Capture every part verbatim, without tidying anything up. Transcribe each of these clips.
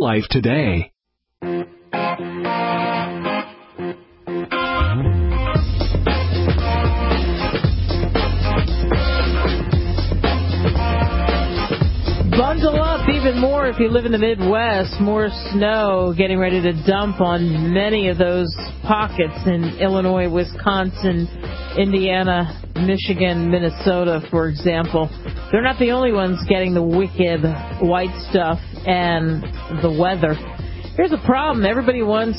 Life today. Bundle up even more if you live in the Midwest. More snow getting ready to dump on many of those pockets in Illinois, Wisconsin, Indiana, Michigan, Minnesota, for example. They're not the only ones getting the wicked white stuff and the weather. Here's a problem. Everybody wants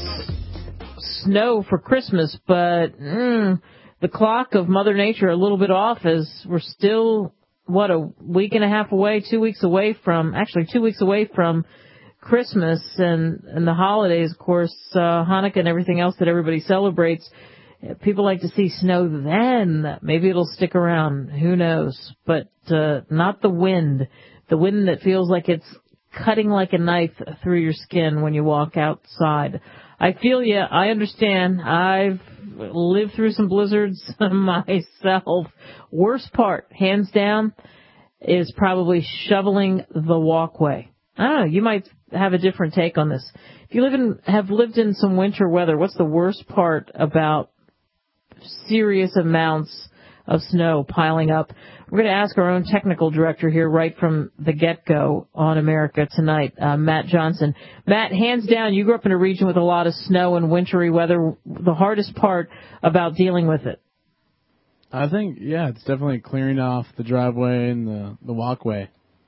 snow for Christmas, but mm, the clock of Mother Nature a little bit off as we're still... what, a week and a half away, two weeks away from, actually two weeks away from Christmas and, and the holidays, of course, uh, Hanukkah and everything else that everybody celebrates. People like to see snow then. Maybe it'll stick around. Who knows? But uh, not the wind. The wind that feels like it's cutting like a knife through your skin when you walk outside. I feel you. I understand. I've lived through some blizzards myself. Worst part, hands down, is probably shoveling the walkway. I don't know. You might have a different take on this. If you live in, have lived in some winter weather, what's the worst part about serious amounts of snow piling up? We're going to ask our own technical director here right from the get-go on America Tonight, uh, Matt Johnson. Matt, hands down, you grew up in a region with a lot of snow and wintry weather. The hardest part about dealing with it? I think, yeah, it's definitely clearing off the driveway and the, the walkway.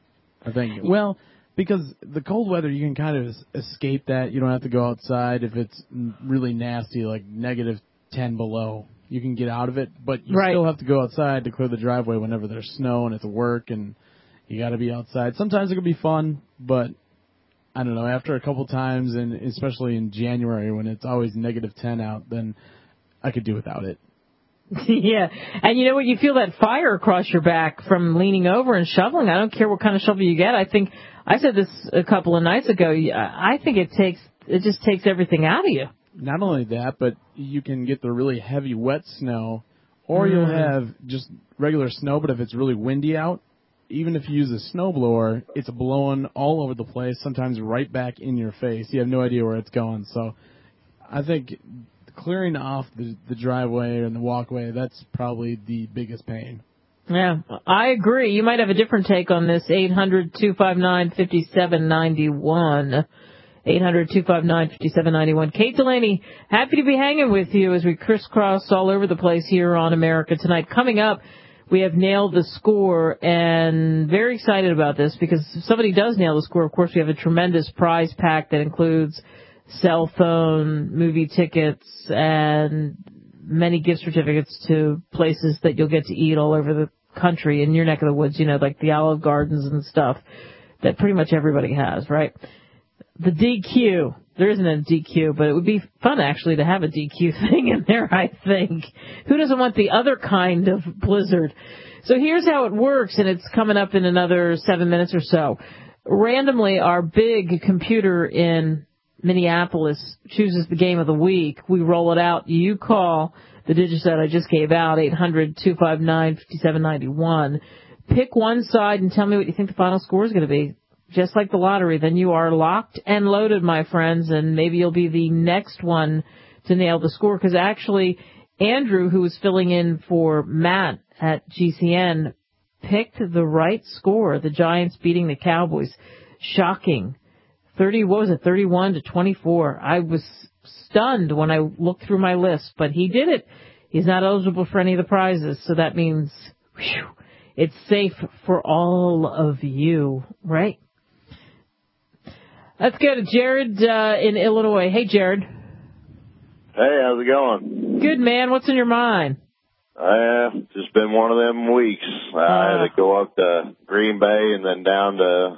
I think, well, because the cold weather, you can kind of escape that. You don't have to go outside if it's really nasty, like negative ten below. You can get out of it, but you right. still have to go outside to clear the driveway whenever there's snow and it's work, and you got to be outside. Sometimes it can be fun, but I don't know. After a couple times, and especially in January when it's always negative ten out, then I could do without it. Yeah, and you know what? You feel that fire across your back from leaning over and shoveling. I don't care what kind of shovel you get. I think I said this a couple of nights ago. I think it takes it just takes everything out of you. Not only that, but you can get the really heavy wet snow, or mm. you'll have just regular snow, but if it's really windy out, even if you use a snowblower, it's blowing all over the place, sometimes right back in your face. You have no idea where it's going. So I think clearing off the, the driveway and the walkway, that's probably the biggest pain. Yeah, I agree. You might have a different take on this. eight hundred two five nine five seven nine one. eight hundred two five nine five seven nine one. Kate Delaney, happy to be hanging with you as we crisscross all over the place here on America Tonight. Coming up, we have Nailed the Score, and very excited about this because if somebody does nail the score, of course, we have a tremendous prize pack that includes cell phone, movie tickets, and many gift certificates to places that you'll get to eat all over the country in your neck of the woods, you know, like the Olive Gardens and stuff that pretty much everybody has, right? The D Q. There isn't a D Q, but it would be fun, actually, to have a D Q thing in there, I think. Who doesn't want the other kind of blizzard? So here's how it works, and it's coming up in another seven minutes or so. Randomly, our big computer in Minneapolis chooses the game of the week. We roll it out. You call the digits that I just gave out, eight hundred two five nine five seven nine one. Pick one side and tell me what you think the final score is going to be. Just like the lottery, then you are locked and loaded, my friends, and maybe you'll be the next one to nail the score. Because actually, Andrew, who was filling in for Matt at G C N, picked the right score. The Giants beating the Cowboys. Shocking. thirty, what was it, thirty-one to twenty-four. I was stunned when I looked through my list, but he did it. He's not eligible for any of the prizes, so that means whew, it's safe for all of you, right? Let's go to Jared uh, in Illinois. Hey, Jared. Hey, how's it going? Good, man. What's in your mind? Uh, just been one of them weeks. Uh, I had to go up to Green Bay and then down to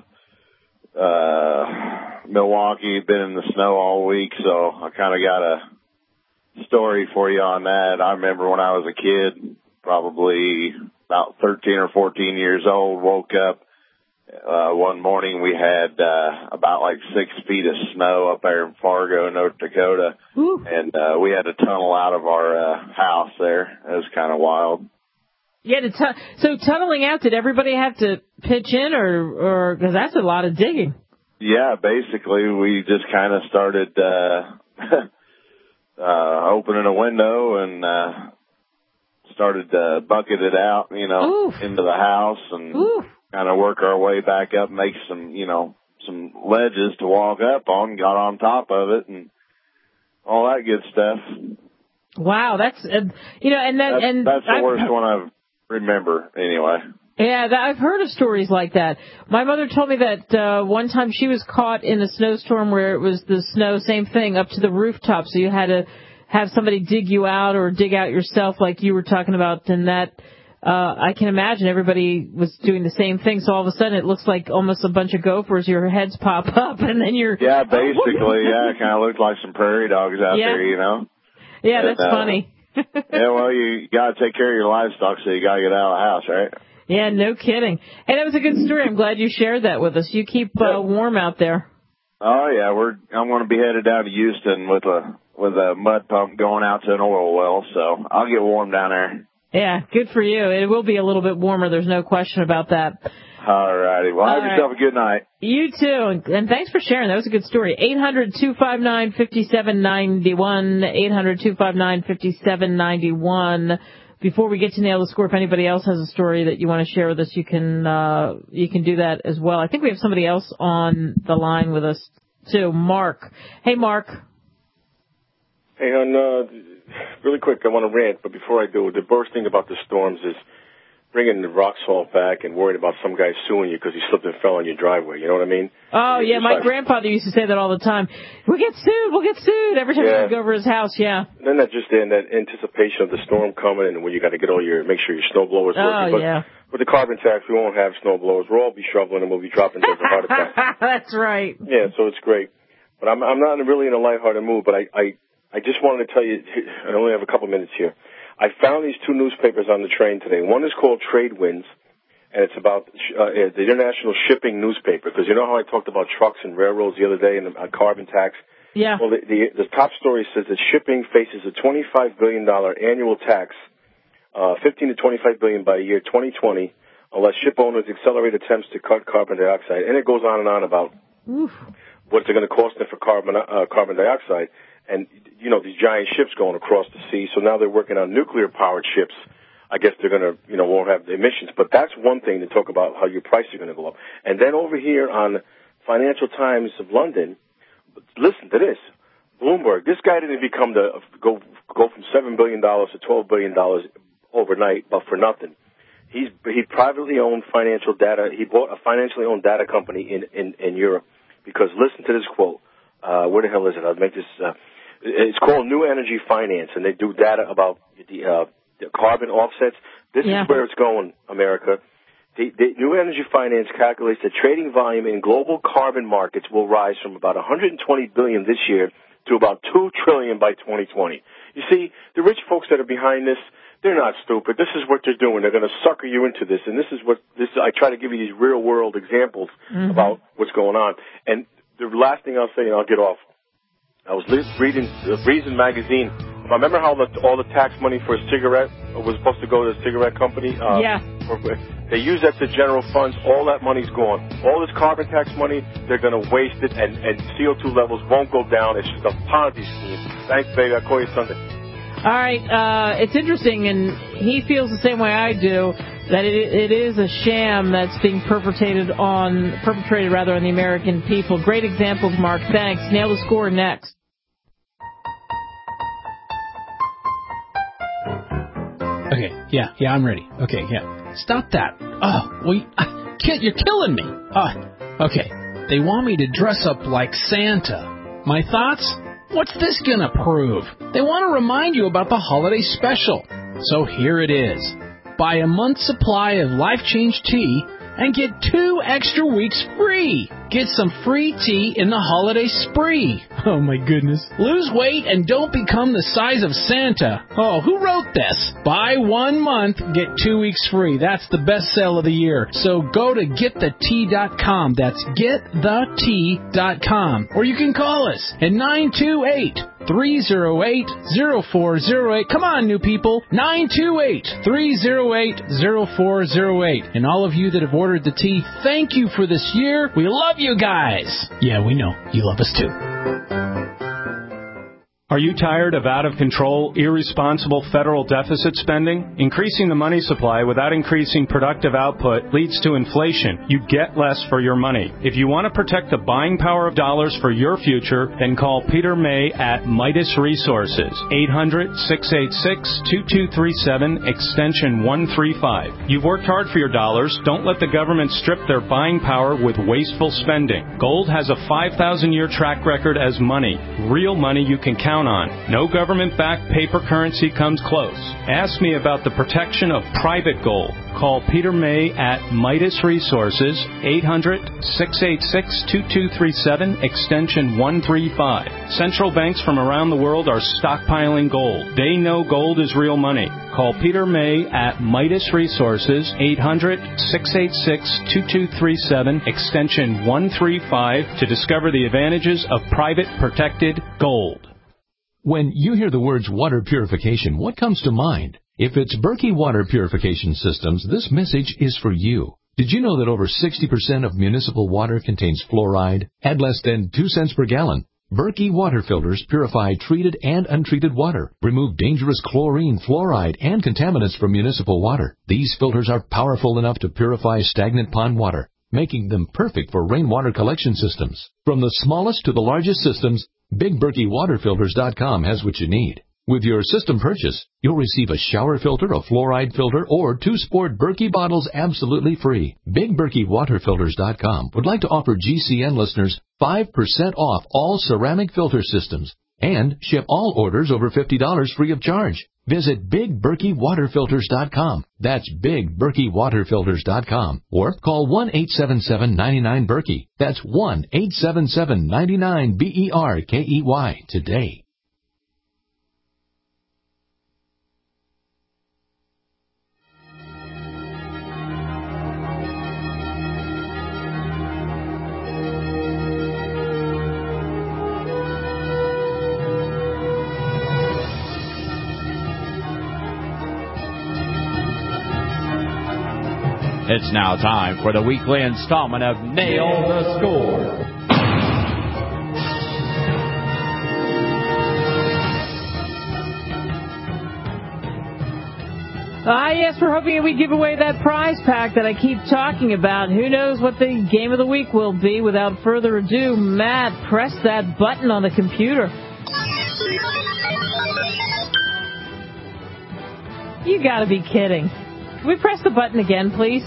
uh, Milwaukee. Been in the snow all week, so I kind of got a story for you on that. I remember when I was a kid, probably about thirteen or fourteen years old, woke up. Uh, one morning we had, uh, about like six feet of snow up there in Fargo, North Dakota. Ooh. And, uh, we had to tunnel out of our, uh, house there. It was kind of wild. Yeah, to tu- so tunneling out, did everybody have to pitch in or, or, cause that's a lot of digging? Yeah, basically we just kind of started uh, uh, opening a window and uh, started uh, bucketing it out, you know, Oof. into the house and kind of work our way back up, make some, you know, some ledges to walk up on, got on top of it and all that good stuff. Wow, that's, uh, you know, and then, that's, and that's the I've, worst one I remember anyway. Yeah, that, I've heard of stories like that. My mother told me that uh, one time she was caught in a snowstorm where it was the snow, same thing, up to the rooftop, so you had to have somebody dig you out or dig out yourself like you were talking about, and that, uh, I can imagine everybody was doing the same thing, so all of a sudden it looks like almost a bunch of gophers, your heads pop up, and then you're... Yeah, basically, yeah, it kind of looked like some prairie dogs out yeah. there, you know? Yeah, that's and, uh, funny. Yeah, well, you got to take care of your livestock, so you got to get out of the house, right? Yeah, no kidding. Hey, that was a good story. I'm glad you shared that with us. You keep uh, warm out there. Oh yeah, we're. I'm going to be headed down to Houston with a with a mud pump going out to an oil well, so I'll get warm down there. Yeah, good for you. It will be a little bit warmer. There's no question about that. All righty. Well, have All yourself right. a good night. You too, and thanks for sharing. That was a good story. eight hundred two five nine five seven nine one. eight hundred two five nine five seven nine one. Before we get to Nail the Score, if anybody else has a story that you want to share with us, you can uh, you can do that as well. I think we have somebody else on the line with us, too. Mark. Hey, Mark. Hey, hon, uh, really quick, I want to rant, but before I do, the worst thing about the storms is bringing the rock salt back and worrying about some guy suing you because he slipped and fell on your driveway. You know what I mean? Oh, yeah, my like, grandfather used to say that all the time. We'll get sued, we'll get sued every time yeah. we go over his house, yeah. And then that just in, that anticipation of the storm coming and when you got to get all your, make sure your snow blowers working. Oh, but yeah. With the carbon tax, we won't have snow blowers. We'll all be shoveling and we'll be dropping dead of heart attack. That's right. Yeah, so it's great. But I'm, I'm not really in a lighthearted mood, but I, I, I just wanted to tell you, I only have a couple minutes here. I found these two newspapers on the train today. One is called Trade Winds, and it's about uh, the International Shipping newspaper, because you know how I talked about trucks and railroads the other day and the uh, carbon tax? Yeah. Well, the, the, the top story says that shipping faces a twenty-five billion dollars annual tax, uh, fifteen to twenty-five billion dollars by year twenty twenty, unless ship owners accelerate attempts to cut carbon dioxide. And it goes on and on about Oof. what's it going to cost them for carbon, uh, carbon dioxide. And, you know, these giant ships going across the sea, so now they're working on nuclear-powered ships. I guess they're going to, you know, won't have emissions. But that's one thing to talk about how your prices are going to go up. And then over here on Financial Times of London, listen to this. Bloomberg, this guy didn't become the, go, go from seven billion dollars to twelve billion dollars overnight, but for nothing. He's, he privately owned financial data. He bought a financially owned data company in, in, in Europe because listen to this quote. Uh, where the hell is it? I'll make this, uh, it's called New Energy Finance, and they do data about the, uh, the carbon offsets. This yeah. is where it's going, America. The, the New Energy Finance calculates that trading volume in global carbon markets will rise from about one hundred twenty billion dollars this year to about two trillion dollars by twenty twenty. You see, the rich folks that are behind this, they're not stupid. This is what they're doing. They're going to sucker you into this, and this is what this. I try to give you these real-world examples mm-hmm. about what's going on. And the last thing I'll say, and I'll get off. I was reading the Reason magazine. Remember how the, all the tax money for a cigarette was supposed to go to a cigarette company? Uh, yeah. For, they use that to general funds. All that money's gone. All this carbon tax money, they're going to waste it, and, and C O two levels won't go down. It's just a Ponzi scheme. Thanks, baby. I'll call you Sunday. All right. Uh, it's interesting, and he feels the same way I do, that it, it is a sham that's being perpetrated on, perpetrated rather on the American people. Great examples, Mark. Thanks. Nail the Score next. Okay, yeah, yeah, I'm ready. Okay, yeah. Stop that. Oh, well, uh, kid, you're killing me. Uh, okay, they want me to dress up like Santa. My thoughts? What's this gonna prove? They want to remind you about the holiday special. So here it is. Buy a month's supply of Life Change tea and get two extra weeks free. Get some free tea in the holiday spree. Oh, my goodness. Lose weight and don't become the size of Santa. Oh, who wrote this? Buy one month, get two weeks free. That's the best sale of the year. So go to get the tea dot com. That's get the tea dot com. Or you can call us at nine two eight, three oh eight, oh four oh eight. Come on, new people. nine two eight, three oh eight, oh four oh eight. And all of you that have ordered the tea, thank you for this year. We love you guys. Yeah, we know. You love us too. Are you tired of out-of-control, irresponsible federal deficit spending? Increasing the money supply without increasing productive output leads to inflation. You get less for your money. If you want to protect the buying power of dollars for your future, then call Peter May at Midas Resources, eight hundred, six eight six, two two three seven, extension one three five. You've worked hard for your dollars. Don't let the government strip their buying power with wasteful spending. Gold has a five thousand year track record as money, real money you can count on. No government-backed paper currency comes close. Ask me about the protection of private gold. Call Peter May at Midas Resources, eight hundred, six eight six, two two three seven, extension one three five. Central banks from around the world are stockpiling gold. They know gold is real money. Call Peter May at Midas Resources, eight hundred, six eight six, two two three seven, extension one three five, to discover the advantages of private protected gold. When you hear the words water purification, what comes to mind? If it's Berkey Water Purification Systems, this message is for you. Did you know that over sixty percent of municipal water contains fluoride at less than two cents per gallon? Berkey water filters purify treated and untreated water, remove dangerous chlorine, fluoride, and contaminants from municipal water. These filters are powerful enough to purify stagnant pond water, making them perfect for rainwater collection systems. From the smallest to the largest systems, Big Berkey Water Filters dot com has what you need. With your system purchase, you'll receive a shower filter, a fluoride filter, or two sport Berkey bottles absolutely free. Big Berkey Water Filters dot com would like to offer G C N listeners five percent off all ceramic filter systems and ship all orders over fifty dollars free of charge. Visit Big Berkey Water Filters dot com. That's Big Berkey Water Filters dot com. Or call one eight seven seven, nine nine, Berkey. That's one eight seven seven, nine nine, B E R K E Y today. It's now time for the weekly installment of Nail the Score. Ah, yes, we're hoping we give away that prize pack that I keep talking about. Who knows what the game of the week will be? Without further ado, Matt, press that button on the computer. You gotta be kidding. Can we press the button again, please?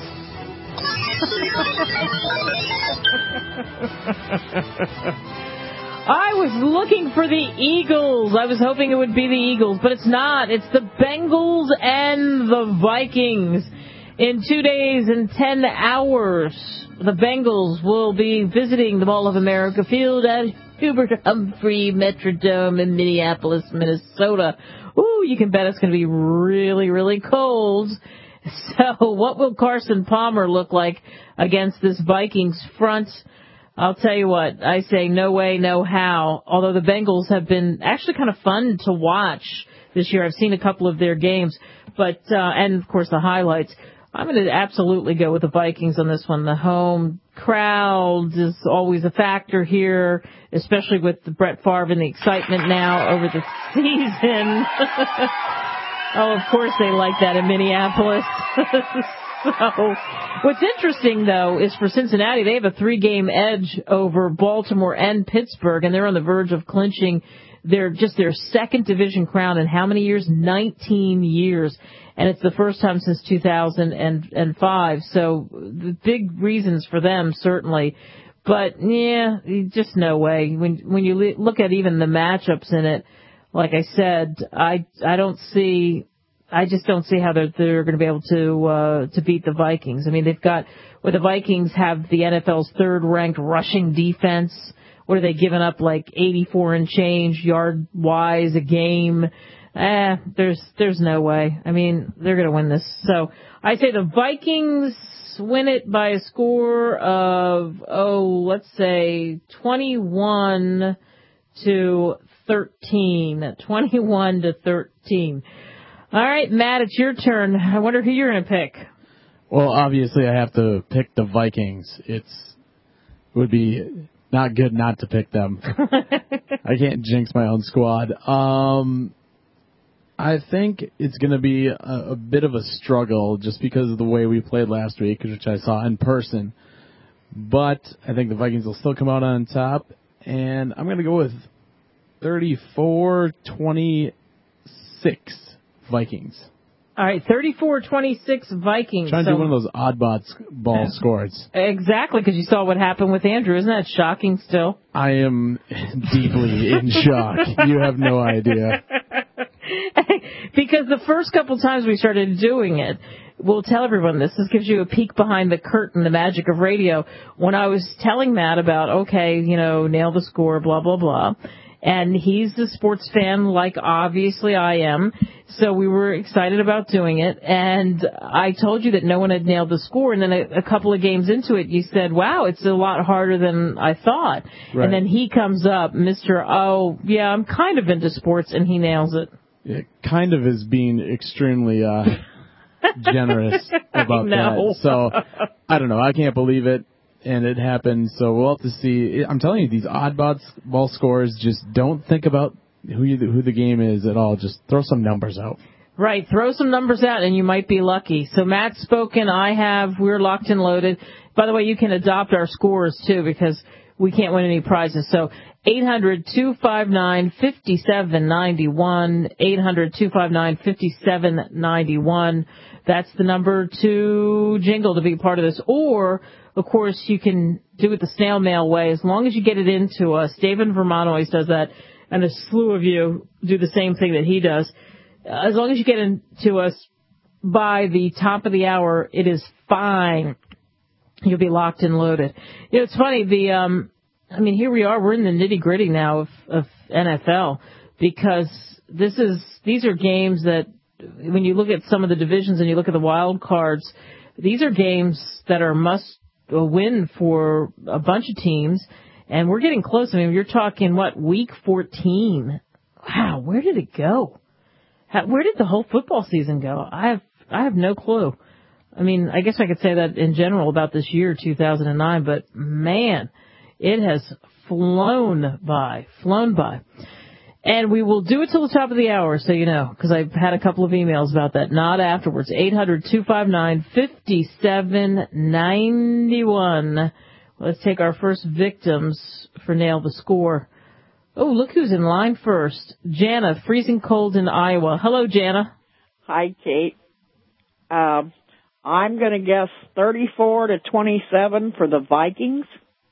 I was looking for the Eagles. I was hoping it would be the Eagles, but it's not. It's the Bengals and the Vikings. In two days and ten hours, the Bengals will be visiting the Mall of America Field at Hubert Humphrey Metrodome in Minneapolis, Minnesota. Ooh, you can bet it's going to be really, really cold. So what will Carson Palmer look like against this Vikings front? I'll tell you what, I say no way, no how. Although the Bengals have been actually kind of fun to watch this year. I've seen a couple of their games, but uh, and, of course, the highlights. I'm going to absolutely go with the Vikings on this one. The home crowd is always a factor here, especially with the Brett Favre and the excitement now over the season. Oh, of course they like that in Minneapolis. So, what's interesting, though, is for Cincinnati, they have a three-game edge over Baltimore and Pittsburgh, and they're on the verge of clinching their just their second division crown in how many years? nineteen years. And it's the first time since two thousand five. So, the big reasons for them, certainly. But, yeah, just no way. When, when you look at even the matchups in it, like I said, I I don't see, I just don't see how they're they're going to be able to uh, to beat the Vikings. I mean, they've got, where the Vikings have the N F L's third ranked rushing defense. What are they giving up, like eighty-four and change yard wise a game? Eh, there's there's no way. I mean, they're going to win this. So I say the Vikings win it by a score of oh, let's say twenty-one to thirteen. twenty-one to thirteen. All right, Matt, it's your turn. I wonder who you're going to pick. Well, obviously I have to pick the Vikings. It's it would be not good not to pick them. I can't jinx my own squad. Um, I think it's going to be a, a bit of a struggle just because of the way we played last week, which I saw in person. But I think the Vikings will still come out on top, and I'm going to go with thirty-four twenty-six Vikings. All right, thirty-four twenty-six Vikings. Trying to so, do one of those oddball ball scores. Exactly, because you saw what happened with Andrew. Isn't that shocking still? I am deeply in shock. You have no idea. Because the first couple times we started doing it, we'll tell everyone this. This gives you a peek behind the curtain, the magic of radio. When I was telling Matt about, okay, you know, nail the score, blah, blah, blah. And he's a sports fan like obviously I am. So we were excited about doing it. And I told you that no one had nailed the score. And then a, a couple of games into it, you said, wow, it's a lot harder than I thought. Right. And then he comes up, Mister Oh, yeah, I'm kind of into sports, and he nails it. It kind of is being extremally uh, generous about that. So, I don't know. I can't believe it. And it happened, so we'll have to see. I'm telling you, these oddball ball scores, just don't think about who you, who the game is at all. Just throw some numbers out. Right, throw some numbers out, and you might be lucky. So Matt's spoken, I have, we're locked and loaded. By the way, you can adopt our scores, too, because we can't win any prizes. So eight hundred two five nine five seven nine one, eight hundred two five nine five seven nine one. That's the number to jingle to be part of this. Or, of course, you can do it the snail mail way as long as you get it into us. Dave in Vermont always does that, and a slew of you do the same thing that he does. As long as you get into us by the top of the hour, it is fine. You'll be locked and loaded. You know, it's funny, the, um, I mean, here we are, we're in the nitty gritty now of, of N F L, because this is, these are games that, when you look at some of the divisions and you look at the wild cards, these are games that are must win for a bunch of teams, and we're getting close. I mean, you're talking, what, week fourteen? Wow, where did it go? How, where did the whole football season go? I have, I have no clue. I mean, I guess I could say that in general about this year, two thousand nine, but man, it has flown by, flown by. And we will do it till the top of the hour, so you know, because I've had a couple of emails about that. Not afterwards. eight hundred two five nine five seven nine one. Let's take our first victims for Nail the Score. Oh, look who's in line first. Jana, freezing cold in Iowa. Hello, Jana. Hi, Kate. Um, I'm going to guess thirty-four to twenty-seven for the Vikings.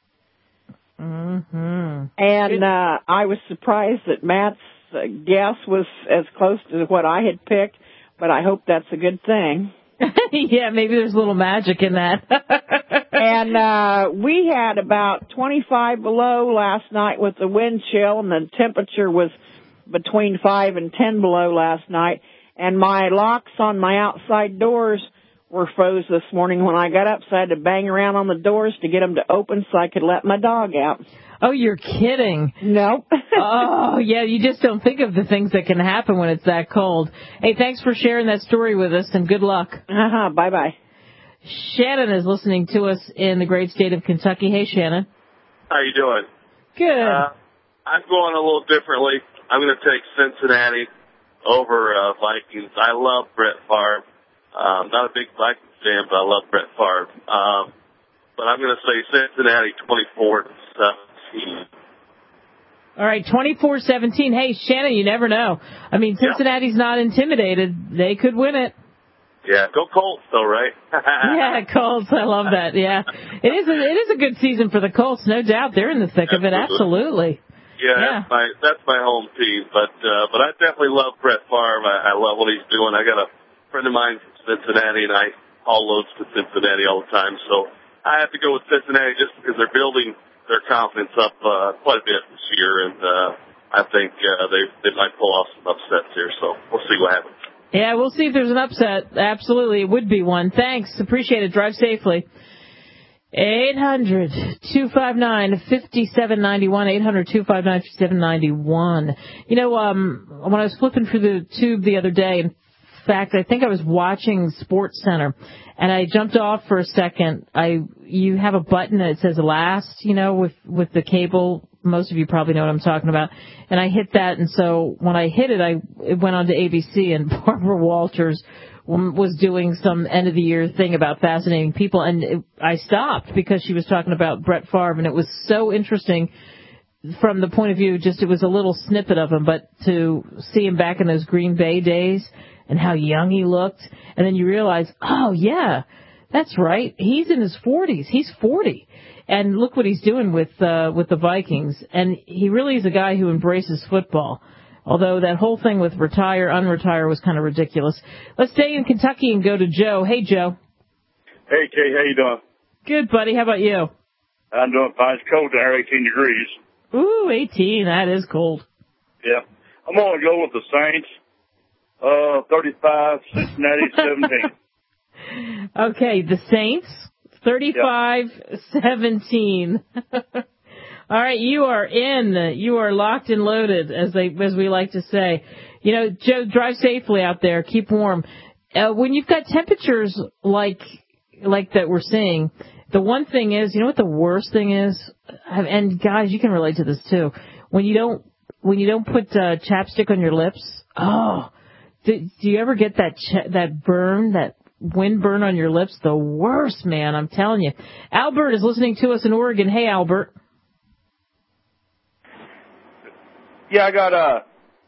Mm-hmm. And uh, I was surprised that Matt's uh, guess was as close to what I had picked, but I hope that's a good thing. Yeah, maybe there's a little magic in that. And uh, we had about twenty-five below last night with the wind chill, and the temperature was between five and ten below last night. And my locks on my outside doors were froze this morning. When I got up, so I had to bang around on the doors to get them to open so I could let my dog out. Oh, you're kidding. Nope. Oh, yeah, you just don't think of the things that can happen when it's that cold. Hey, thanks for sharing that story with us, and good luck. Uh-huh, bye-bye. Shannon is listening to us in the great state of Kentucky. Hey, Shannon. How you doing? Good. Uh, I'm going a little differently. I'm going to take Cincinnati over uh, Vikings. I love Brett Favre. Um, not a big Vikings fan, but I love Brett Favre. Um, but I'm going to say Cincinnati twenty-four to seventeen. All right, twenty-four seventeen. Hey, Shannon, you never know. I mean, Cincinnati's yeah. not intimidated. They could win it. Yeah, go Colts, though, right? Yeah, Colts. I love that. Yeah, it is. A, it is a good season for the Colts, no doubt. They're in the thick Absolutely. of it. Absolutely. Yeah, yeah. That's my that's my home team. But uh, but I definitely love Brett Favre. I, I love what he's doing. I got a friend of mine from Cincinnati, and I haul loads to Cincinnati all the time. So I have to go with Cincinnati just because they're building their confidence up uh, quite a bit this year, and uh, I think uh, they they might pull off some upsets here. So we'll see what happens. Yeah, we'll see if there's an upset. Absolutely, it would be one. Thanks. Appreciate it. Drive safely. eight hundred two five nine five seven nine one, eight hundred two five nine five seven nine one. You know, um, when I was flipping through the tube the other day, in fact, I think I was watching Sports Center, and I jumped off for a second. I you have a button that says last, you know, with, with the cable. Most of you probably know what I'm talking about. And I hit that, and so when I hit it, I it went on to A B C, and Barbara Walters was doing some end-of-the-year thing about fascinating people, and it, I stopped because she was talking about Brett Favre, and it was so interesting from the point of view, just it was a little snippet of him, but to see him back in those Green Bay days and how young he looked, and then you realize, oh, yeah, that's right, he's in his forties, he's forty, and look what he's doing with uh, with the Vikings, and he really is a guy who embraces football. Although that whole thing with retire, unretire was kind of ridiculous. Let's stay in Kentucky and go to Joe. Hey, Joe. Hey, Kay, how you doing? Good, buddy. How about you? I'm doing fine. It's cold down here, eighteen degrees. Ooh, eighteen. That is cold. Yeah. I'm going to go with the Saints. Uh, thirty-five, Cincinnati, seventeen. Okay, the Saints, thirty-five seventeen. All right, you are in. You are locked and loaded, as they as we like to say. You know, Joe, drive safely out there. Keep warm. Uh, when you've got temperatures like like that we're seeing, the one thing is, you know what the worst thing is? And guys, you can relate to this too. When you don't when you don't put uh, chapstick on your lips, oh, do, do you ever get that ch- that burn, that wind burn on your lips? The worst, man. I'm telling you. Albert is listening to us in Oregon. Hey, Albert. Yeah, I got uh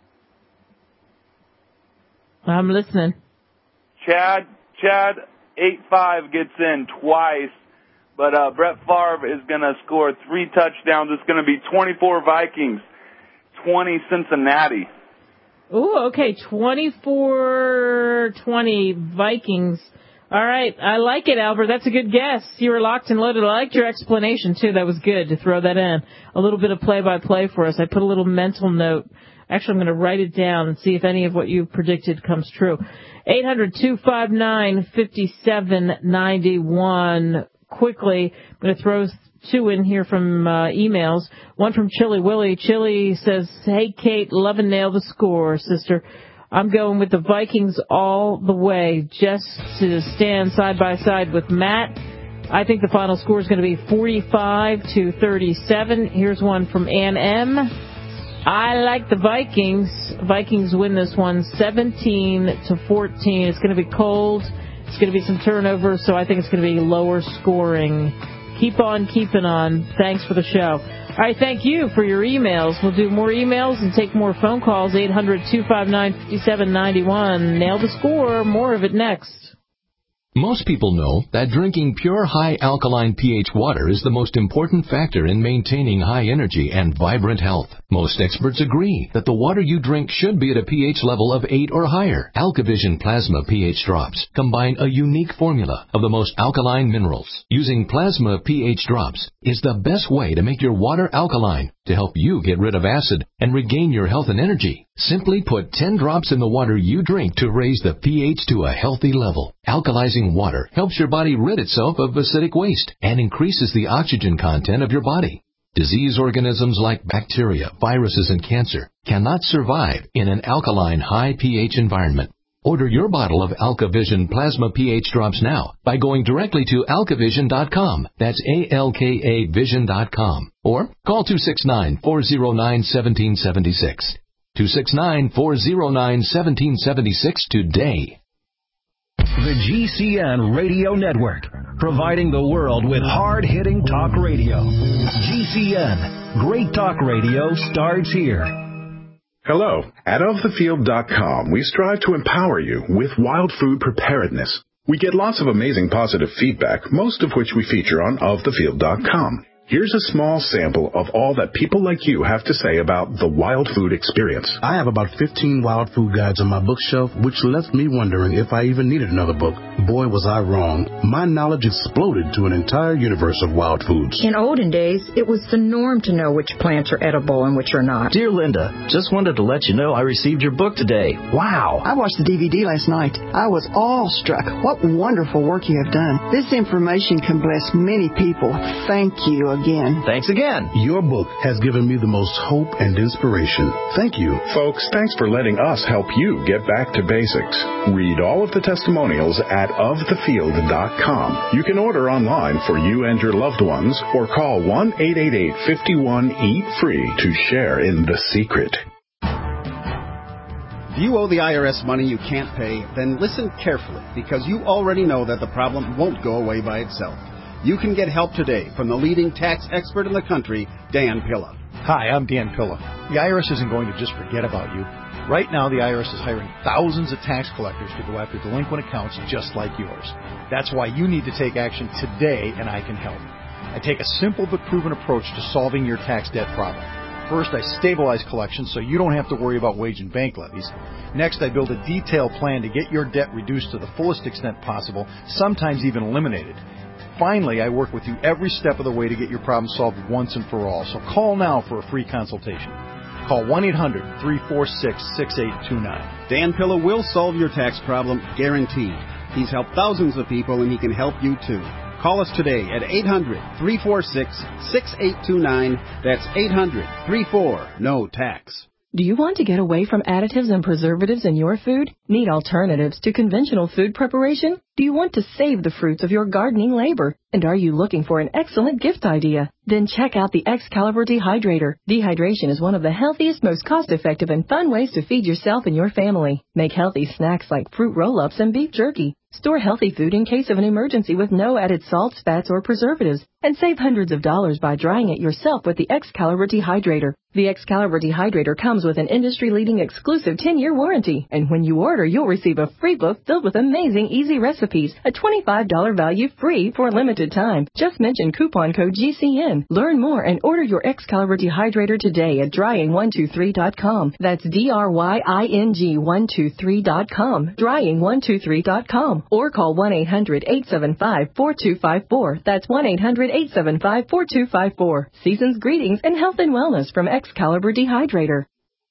I'm listening. Chad Chad eight five gets in twice, but uh Brett Favre is gonna score three touchdowns. It's gonna be twenty-four Vikings, twenty Cincinnati. Ooh, okay, twenty-four twenty Vikings. All right, I like it, Albert. That's a good guess. You were locked and loaded. I liked your explanation, too. That was good to throw that in. A little bit of play-by-play for us. I put a little mental note. Actually, I'm going to write it down and see if any of what you predicted comes true. eight hundred two five nine five seven nine one. Quickly, I'm going to throw two in here from uh, emails. One from Chili Willie. Chili says, hey, Kate, love and nail the score, sister. I'm going with the Vikings all the way, just to stand side by side with Matt. I think the final score is going to be forty-five to thirty-seven. Here's one from Ann M. I like the Vikings. Vikings win this one seventeen to fourteen. It's going to be cold. It's going to be some turnovers, so I think it's going to be lower scoring. Keep on keeping on. Thanks for the show. All right, thank you for your emails. We'll do more emails and take more phone calls. eight hundred two five nine five seven nine one. Nail the score. More of it next. Most people know that drinking pure high alkaline pH water is the most important factor in maintaining high energy and vibrant health. Most experts agree that the water you drink should be at a pH level of eight or higher. AlkaVision Plasma pH drops combine a unique formula of the most alkaline minerals. Using Plasma pH drops is the best way to make your water alkaline to help you get rid of acid and regain your health and energy. Simply put ten drops in the water you drink to raise the pH to a healthy level. Alkalizing water helps your body rid itself of acidic waste and increases the oxygen content of your body. Disease organisms like bacteria, viruses, and cancer cannot survive in an alkaline high pH environment. Order your bottle of AlkaVision Plasma pH drops now by going directly to alkavision dot com. That's A L K A vision dot com. Or call two six nine, four zero nine, one seven seven six. two six nine, four zero nine, one seven seven six today. The G C N Radio Network, providing the world with hard-hitting talk radio. G C N, great talk radio starts here. Hello. At of the field dot com, we strive to empower you with wild food preparedness. We get lots of amazing positive feedback, most of which we feature on of the field dot com. Here's a small sample of all that people like you have to say about the Wild Food experience. I have about fifteen Wild Food guides on my bookshelf, which left me wondering if I even needed another book. Boy, was I wrong. My knowledge exploded to an entire universe of wild foods. In olden days, it was the norm to know which plants are edible and which are not. Dear Linda, just wanted to let you know I received your book today. Wow. I watched the D V D last night. I was awestruck. What wonderful work you have done. This information can bless many people. Thank you again. Thanks again. Your book has given me the most hope and inspiration. Thank you. Folks, thanks for letting us help you get back to basics. Read all of the testimonials at of the field dot com. You can order online for you and your loved ones or call one eight eight eight, five one, eat free to share in the secret. If you owe the I R S money you can't pay, then listen carefully, because you already know that the problem won't go away by itself. You can get help today from the leading tax expert in the country, Dan Pilla. Hi, I'm Dan Pilla. The I R S isn't going to just forget about you. Right now, the I R S is hiring thousands of tax collectors to go after delinquent accounts just like yours. That's why you need to take action today, and I can help. I take a simple but proven approach to solving your tax debt problem. First, I stabilize collections so you don't have to worry about wage and bank levies. Next, I build a detailed plan to get your debt reduced to the fullest extent possible, sometimes even eliminated. Finally, I work with you every step of the way to get your problem solved once and for all. So call now for a free consultation. Call one eight hundred, three four six, six eight two nine. Dan Pilla will solve your tax problem, guaranteed. He's helped thousands of people, and he can help you too. Call us today at eight hundred, three four six, six eight two nine. That's eight hundred, three four, N O tax. Do you want to get away from additives and preservatives in your food? Need alternatives to conventional food preparation? Do you want to save the fruits of your gardening labor? And are you looking for an excellent gift idea? Then check out the Excalibur Dehydrator. Dehydration is one of the healthiest, most cost-effective, and fun ways to feed yourself and your family. Make healthy snacks like fruit roll-ups and beef jerky. Store healthy food in case of an emergency with no added salts, fats, or preservatives. And save hundreds of dollars by drying it yourself with the Excalibur Dehydrator. The Excalibur Dehydrator comes with an industry-leading exclusive ten-year warranty. And when you order, you'll receive a free book filled with amazing easy recipes. A twenty-five dollars value free for a limited time. Just mention coupon code G C N. Learn more and order your Excalibur Dehydrator today at drying one two three dot com. That's D R Y I N G one two three dot com. drying one two three dot com. Or call one eight hundred, eight seven five, four two five four. That's one eight hundred, eight seven five, four two five four. Season's greetings and health and wellness from Excalibur Dehydrator.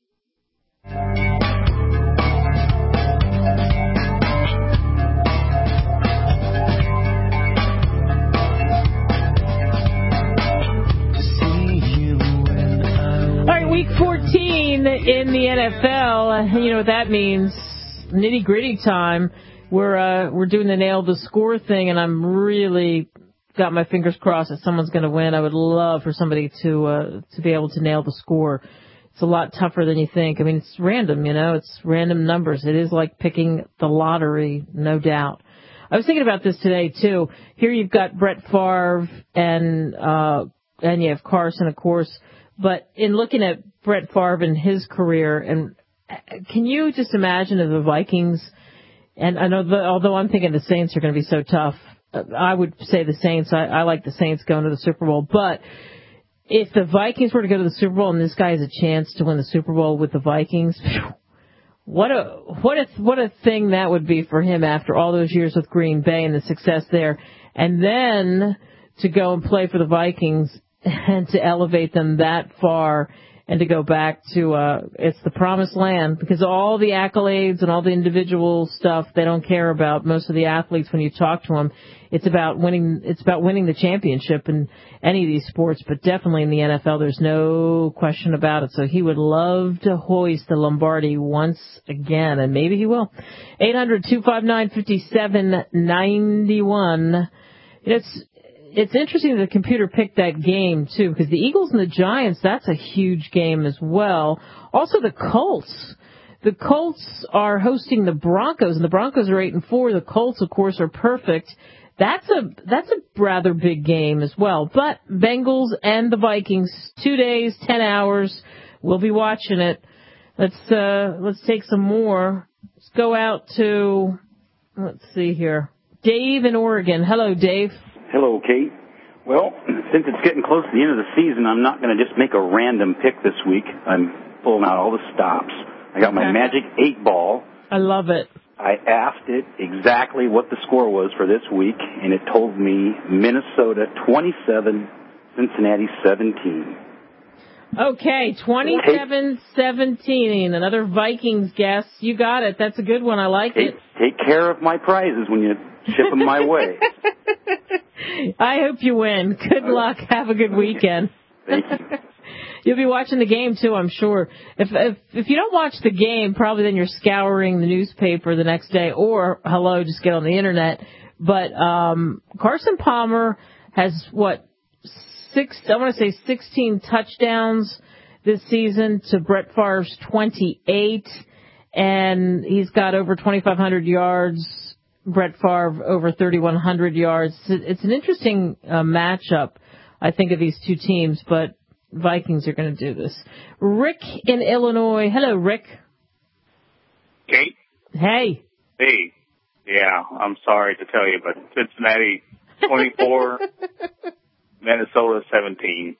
All right, week fourteen in the N F L. You know what that means? Nitty gritty time. We're uh, we're doing the nail the score thing, and I'm really got my fingers crossed that someone's going to win. I would love for somebody to uh, to be able to nail the score. It's a lot tougher than you think. I mean, it's random, you know. It's random numbers. It is like picking the lottery, no doubt. I was thinking about this today too. Here you've got Brett Favre and uh, and you have Carson, of course. But in looking at Brett Favre and his career, and can you just imagine if the Vikings, and I know, the, although I'm thinking the Saints are going to be so tough, I would say the Saints. I, I like the Saints going to the Super Bowl. But if the Vikings were to go to the Super Bowl and this guy has a chance to win the Super Bowl with the Vikings, what a what a what a thing that would be for him after all those years with Green Bay and the success there, and then to go and play for the Vikings and to elevate them that far and to go back to, uh, it's the promised land, because all the accolades and all the individual stuff they don't care about. Most of the athletes, when you talk to them, it's about winning, it's about winning the championship in any of these sports, but definitely in the N F L, there's no question about it. So he would love to hoist the Lombardi once again, and maybe he will. eight hundred, two five nine, five seven nine one. It's, It's interesting that the computer picked that game, too, because the Eagles and the Giants, that's a huge game as well. Also, the Colts. The Colts are hosting the Broncos, and the Broncos are eight and four. The Colts, of course, are perfect. That's a that's a rather big game as well. But Bengals and the Vikings, two days, ten hours. We'll be watching it. Let's uh, let's take some more. Let's go out to, let's see here, Dave in Oregon. Hello, Dave. Hello, Kate. Well, since it's getting close to the end of the season, I'm not going to just make a random pick this week. I'm pulling out all the stops. I got my Okay. Magic eight Ball. I love it. I asked it exactly what the score was for this week, and it told me Minnesota twenty-seven, Cincinnati seventeen. Okay, twenty-seven seventeen. Another Vikings guess. You got it. That's a good one. I like Take, it. take care of my prizes when you ship them my way. I hope you win. Good luck. Have a good weekend. Thank you. You'll be watching the game too, I'm sure. If if if you don't watch the game, probably then you're scouring the newspaper the next day, or hello, just get on the internet. But um Carson Palmer has what six? I want to say sixteen touchdowns this season to Brett Favre's twenty-eight, and he's got over twenty-five hundred yards. Brett Favre over thirty-one hundred yards. It's an interesting uh, matchup, I think, of these two teams, but Vikings are going to do this. Rick in Illinois. Hello, Rick. Kate? Hey. Hey. Yeah, I'm sorry to tell you, but Cincinnati twenty-four, Minnesota seventeen.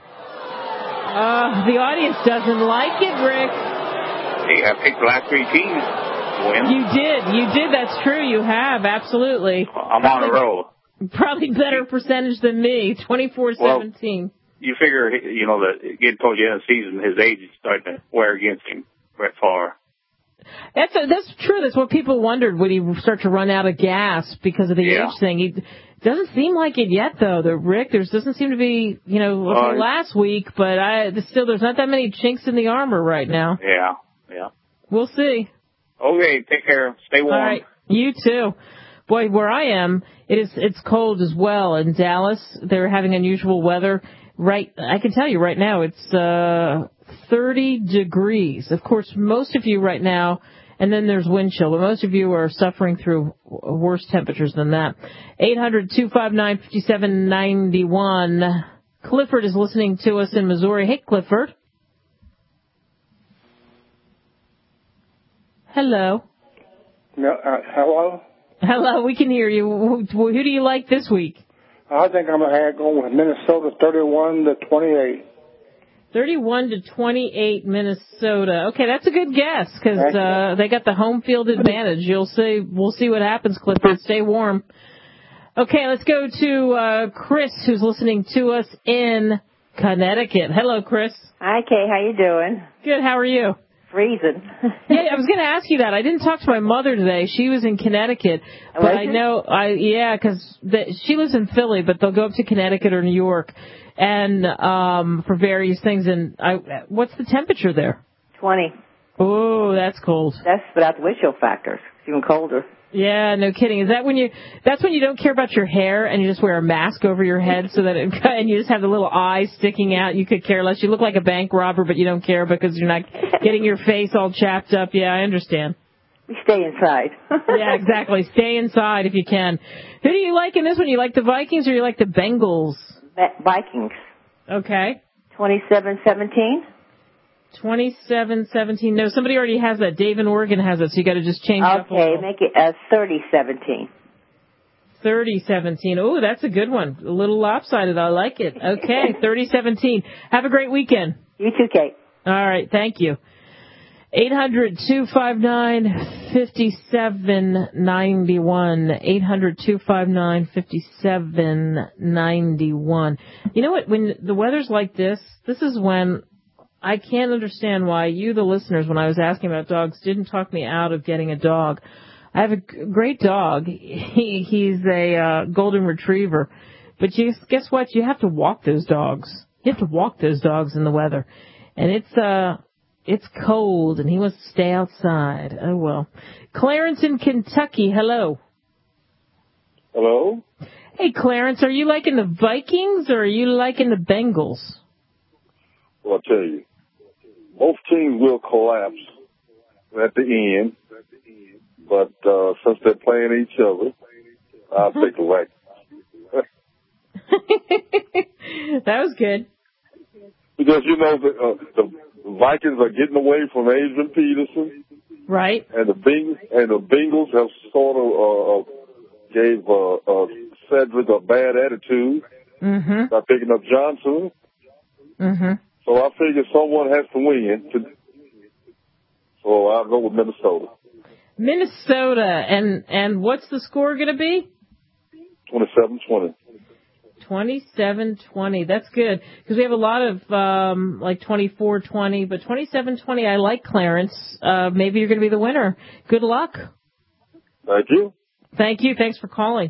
Uh, the audience doesn't like it, Rick. Hey, I picked the last three teams to win. You did. You did. That's true. You have. Absolutely. I'm on a roll. Probably better percentage than me. twenty-four seventeen. Well, you figure, you know, that getting towards the end of the season, his age is starting to wear against him, Brett Favre. That's a, that's true. That's what people wondered. Would he start to run out of gas because of the Yeah. age thing? He doesn't seem like it yet, though. The Rick, there doesn't seem to be, you know, okay, Uh, last week, but I there's still there's not that many chinks in the armor right now. Yeah, yeah. We'll see. Okay, take care. Stay warm. All right, you too. Boy, where I am, it is it's cold as well. In Dallas, they're having unusual weather. Right, I can tell you right now, it's uh thirty degrees. Of course, most of you right now, and then there's wind chill, but most of you are suffering through worse temperatures than that. eight hundred two five nine five seven nine one. Clifford is listening to us in Missouri. Hey, Clifford. Hello. No, uh, hello? Hello, we can hear you. Who, who do you like this week? I think I'm going to go with Minnesota thirty-one to twenty-eight. thirty-one to twenty-eight, Minnesota. Okay, that's a good guess because uh, they got the home field advantage. You'll see. We'll see what happens, Clifford. Stay warm. Okay, let's go to uh, Chris, who's listening to us in Connecticut. Hello, Chris. Hi, Kay. How you doing? Good. How are you? Freezing. Yeah, I was going to ask you that. I didn't talk to my mother today. She was in Connecticut, but Was I she? know, I yeah, because she lives in Philly, but they'll go up to Connecticut or New York, and um for various things. And I, what's the temperature there? twenty. Oh, that's cold. That's without the wind chill factor. It's even colder. Yeah, no kidding. Is that when you? That's when you don't care about your hair and you just wear a mask over your head so that it, and you just have the little eyes sticking out. You could care less. You look like a bank robber, but you don't care because you're not getting your face all chapped up. Yeah, I understand. We stay inside. Yeah, exactly. Stay inside if you can. Who do you like in this one? You like the Vikings or you like the Bengals? Vikings. Okay. twenty-seven seventeen. twenty-seven seventeen. No, somebody already has that. Dave in Oregon has it, so you got to just change it up a Okay, little. make it uh, thirty seventeen. thirty seventeen. Oh, that's a good one. A little lopsided. I like it. Okay, thirty seventeen. Have a great weekend. You too, Kate. All right, thank you. eight hundred two five nine five seven nine one. eight hundred two five nine five seven nine one. You know what? When the weather's like this, this is when I can't understand why you, the listeners, when I was asking about dogs, didn't talk me out of getting a dog. I have a g- great dog. He, he's a uh, golden retriever. But you, guess what? You have to walk those dogs. You have to walk those dogs in the weather. And it's uh, it's cold, and he wants to stay outside. Oh, well. Clarence in Kentucky, hello. Hello? Hey, Clarence, are you liking the Vikings or are you liking the Bengals? Well, I'll tell you, both teams will collapse at the end, but uh, since they're playing each other, I'll take the Vikings. That was good. Because, you know, the, uh, the Vikings are getting away from Adrian Peterson. Right. And the Bengals, and the Bengals have sort of uh, gave uh, uh, Cedric a bad attitude. Mm-hmm. By picking up Johnson. Mm-hmm. So I figure someone has to win. To, so I'll go with Minnesota. Minnesota. And, and what's the score going to be? twenty-seven twenty. twenty-seven twenty. That's good. Because we have a lot of, um, like twenty-four twenty. But twenty-seven twenty, I like Clarence. Uh, maybe you're going to be the winner. Good luck. Thank you. Thank you. Thanks for calling.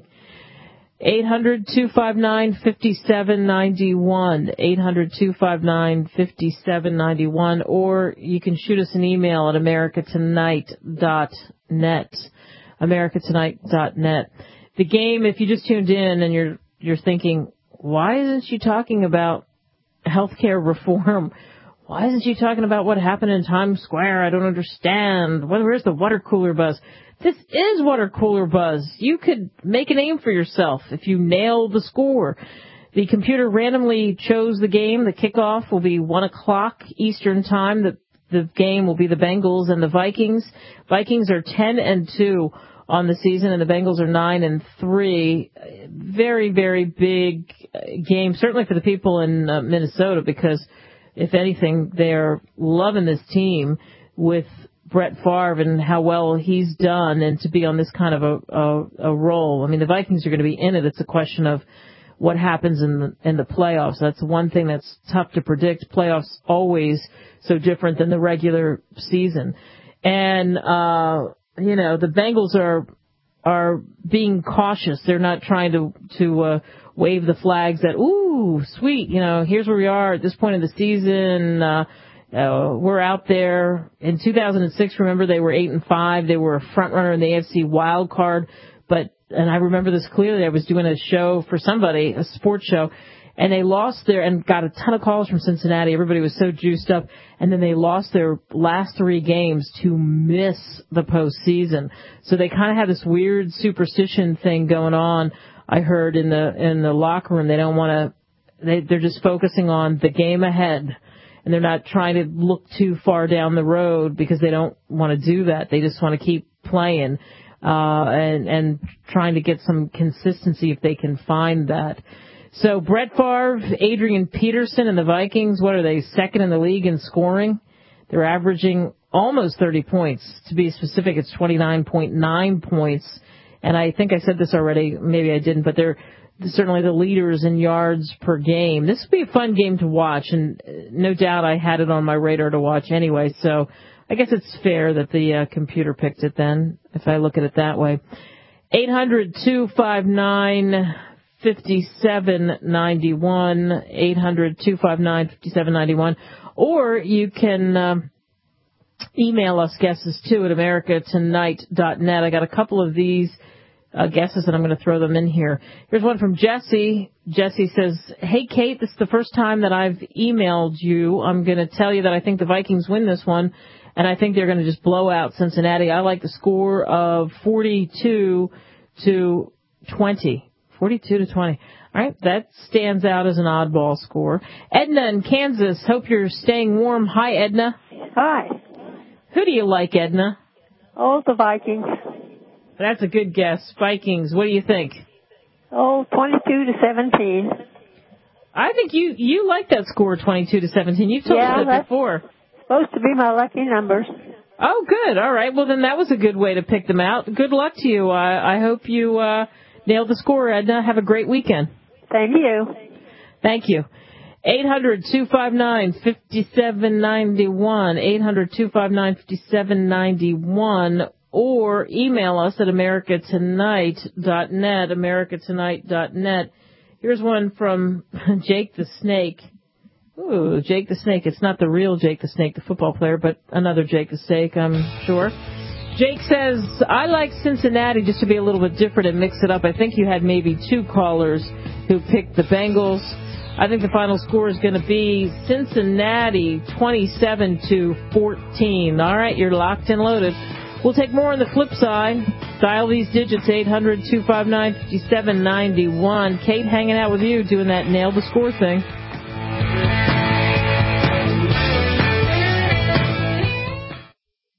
eight hundred two five nine five seven nine one. eight hundred two five nine five seven nine one. Or you can shoot us an email at america tonight dot net. america tonight dot net. The game, if you just tuned in and you're you're thinking, why isn't she talking about healthcare reform? Why isn't she talking about what happened in Times Square? I don't understand. Where's the water cooler buzz? This is water cooler buzz. You could make a name for yourself if you nail the score. The computer randomly chose the game. The kickoff will be one o'clock Eastern time. The, the game will be the Bengals and the Vikings. Vikings are ten and two on the season, and the Bengals are nine and three. Very, very big game, certainly for the people in uh, Minnesota, because if anything, they're loving this team with Brett Favre and how well he's done, and to be on this kind of a, a, a role. I mean, the Vikings are going to be in it. It's a question of what happens in the, in the playoffs. That's one thing that's tough to predict. Playoffs always so different than the regular season. And, uh, you know, the Bengals are, are being cautious. They're not trying to, to, uh, wave the flags that, ooh, sweet, you know, here's where we are at this point in the season. Uh, Uh, we're out there. In two thousand six, remember, they were eight and five. They were a front runner in the A F C wild card. But, and I remember this clearly, I was doing a show for somebody, a sports show, and they lost their, and got a ton of calls from Cincinnati. Everybody was so juiced up. And then they lost their last three games to miss the postseason. So they kind of had this weird superstition thing going on. I heard in the, in the locker room, they don't want to, they, they're just focusing on the game ahead. And they're not trying to look too far down the road because they don't want to do that. They just want to keep playing, uh, and, and trying to get some consistency if they can find that. So Brett Favre, Adrian Peterson, and the Vikings, what are they, second in the league in scoring? They're averaging almost thirty points. To be specific, it's twenty-nine point nine points. And I think I said this already, maybe I didn't, but they're certainly the leaders in yards per game. This would be a fun game to watch, and no doubt I had it on my radar to watch anyway, so I guess it's fair that the uh, computer picked it then, if I look at it that way. eight hundred two five nine five seven nine one, eight hundred two five nine five seven nine one, or you can uh, email us guesses too at america tonight dot net. I got a couple of these Uh, guesses, and I'm going to throw them in here. Here's one from Jesse. Jesse says, hey, Kate, this is the first time that I've emailed you. I'm going to tell you that I think the Vikings win this one, and I think they're going to just blow out Cincinnati. I like the score of forty-two to twenty. forty-two to twenty. All right, that stands out as an oddball score. Edna in Kansas, hope you're staying warm. Hi, Edna. Hi. Who do you like, Edna? Oh, the Vikings. That's a good guess. Vikings. What do you think? Oh, twenty-two to seventeen. I think you, you like that score, twenty-two to seventeen. You've told yeah, us that that's before. Supposed to be my lucky numbers. Oh, good. All right. Well, then that was a good way to pick them out. Good luck to you. I, I hope you uh, nailed the score, Edna. Have a great weekend. Thank you. Thank you. eight hundred two five nine five seven nine one. eight hundred two five nine five seven nine one. Or email us at america tonight dot net, america tonight dot net. Here's one from Jake the Snake. Ooh, Jake the Snake. It's not the real Jake the Snake, the football player, but another Jake the Snake, I'm sure. Jake says, I like Cincinnati just to be a little bit different and mix it up. I think you had maybe two callers who picked the Bengals. I think the final score is going to be Cincinnati twenty-seven to fourteen. All right, you're locked and loaded. We'll take more on the flip side. Dial these digits, eight hundred two five nine five seven nine one. Kate hanging out with you doing that nail the score thing. For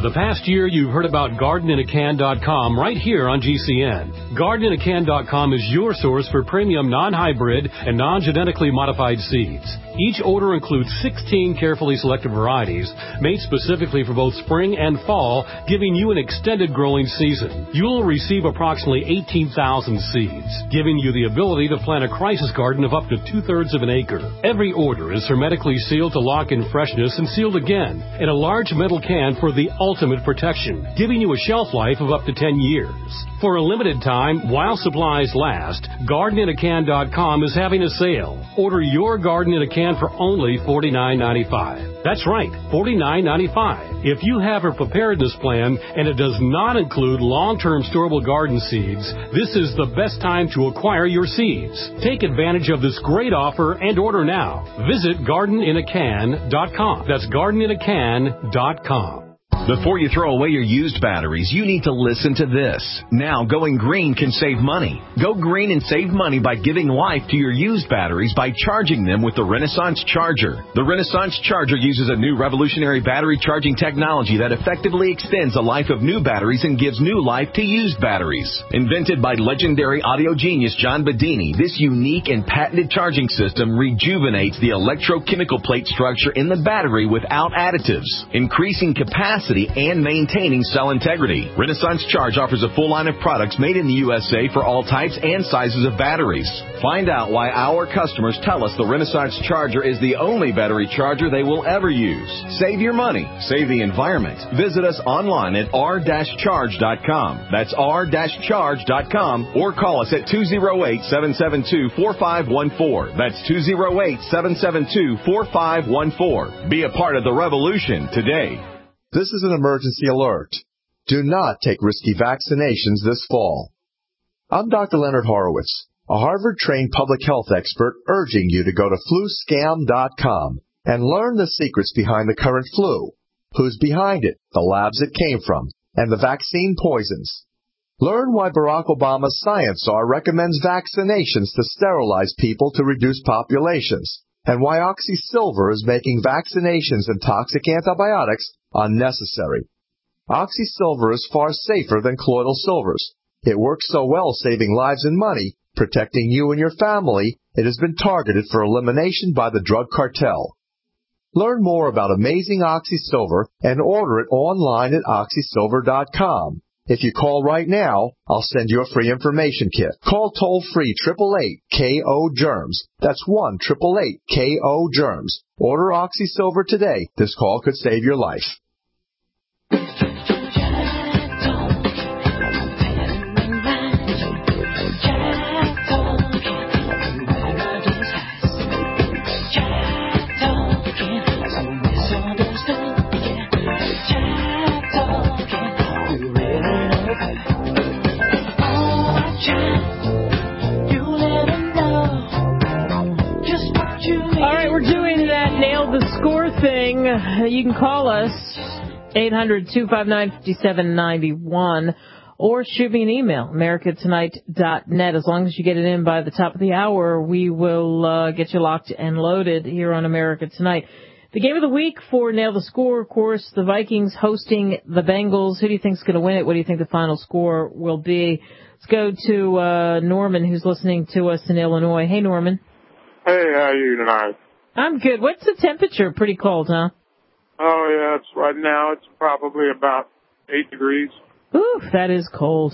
the past year, you've heard about garden in a can dot com right here on G C N. garden in a can dot com is your source for premium non-hybrid and non-genetically modified seeds. Each order includes sixteen carefully selected varieties made specifically for both spring and fall, giving you an extended growing season. You'll receive approximately eighteen thousand seeds, giving you the ability to plant a crisis garden of up to two-thirds of an acre. Every order is hermetically sealed to lock in freshness and sealed again in a large metal can for the ultimate protection, giving you a shelf life of up to ten years. For a limited time, while supplies last, garden in a can dot com is having a sale. Order your garden in a can for only forty-nine ninety-five. That's right, forty-nine ninety-five. If you have a preparedness plan and it does not include long-term storable garden seeds, this is the best time to acquire your seeds. Take advantage of this great offer and order now. Visit garden in a can dot com. That's garden in a can dot com. Before you throw away your used batteries, you need to listen to this. Now, going green can save money. Go green and save money by giving life to your used batteries by charging them with the Renaissance Charger. The Renaissance Charger uses a new revolutionary battery charging technology that effectively extends the life of new batteries and gives new life to used batteries. Invented by legendary audio genius John Bedini, this unique and patented charging system rejuvenates the electrochemical plate structure in the battery without additives, increasing capacity and maintaining cell integrity. Renaissance Charge offers a full line of products made in the U S A for all types and sizes of batteries. Find out why our customers tell us the Renaissance Charger is the only battery charger they will ever use. Save your money. Save the environment. Visit us online at r dash charge dot com. That's r dash charge dot com or call us at two oh eight, seven seven two, four five one four. That's two oh eight, seven seven two, four five one four. Be a part of the revolution today. This is an emergency alert. Do not take risky vaccinations this fall. I'm Doctor Leonard Horowitz, a Harvard-trained public health expert urging you to go to flu scam dot com and learn the secrets behind the current flu, who's behind it, the labs it came from, and the vaccine poisons. Learn why Barack Obama's science czar recommends vaccinations to sterilize people to reduce populations, and why OxySilver is making vaccinations and toxic antibiotics unnecessary. OxySilver is far safer than colloidal silvers. It works so well saving lives and money, protecting you and your family, it has been targeted for elimination by the drug cartel. Learn more about amazing OxySilver and order it online at oxy silver dot com. If you call right now, I'll send you a free information kit. Call toll-free eight eight eight K O germs. That's one eight eight eight K O germs. Order OxySilver today. This call could save your life. Score thing. You can call us eight hundred, two five nine, five seven nine one or shoot me an email, america tonight dot net. As long as you get it in by the top of the hour, we will uh, get you locked and loaded here on America Tonight. The game of the week for Nail the Score, of course, the Vikings hosting the Bengals. Who do you think is going to win it? What do you think the final score will be? Let's go to uh, Norman, who's listening to us in Illinois. Hey, Norman. Hey, how are you tonight? I'm good. What's the temperature? Pretty cold, huh? Oh, yeah, it's right now it's probably about eight degrees. Ooh, that is cold.